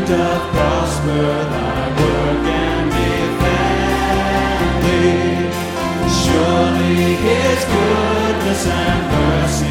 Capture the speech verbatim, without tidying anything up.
doth prosper thy work and defend thee. Surely his goodness and mercy